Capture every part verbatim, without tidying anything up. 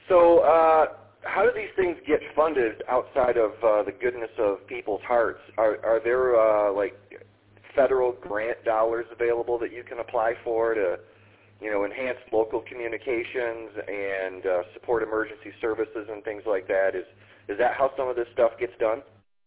So uh, how do these things get funded outside of uh, the goodness of people's hearts? Are, are there uh, like federal grant dollars available that you can apply for to, you know, enhance local communications and uh, support emergency services and things like that? Is is that how some of this stuff gets done?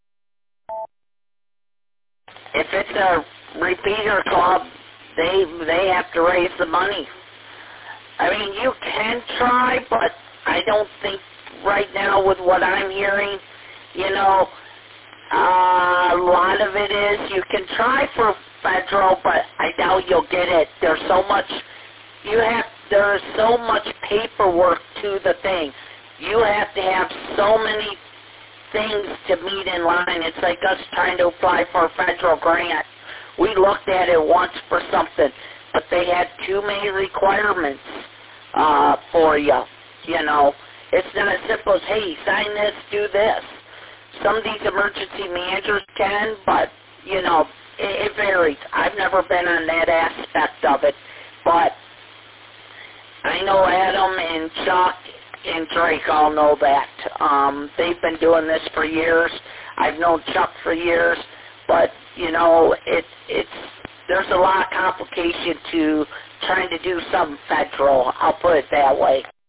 If it's a repeater club, they they have to raise the money. I mean, you can try, but I don't think right now with what I'm hearing, you know, uh, a lot of it is you can try for federal, but I doubt you'll get it. There's so much, you have, there's so much paperwork to the thing. You have to have so many things to meet in line. It's like us trying to apply for a federal grant. We looked at it once for something, but they had too many requirements uh, for you, you know. It's not as simple as, hey, sign this, do this. Some of these emergency managers can, but, you know, it, it varies. I've never been on that aspect of it, but I know Adam and Chuck and Drake all know that. Um, they've been doing this for years. I've known Chuck for years, but, you know, it, it's there's a lot of complication to trying to do something federal. I'll put it that way.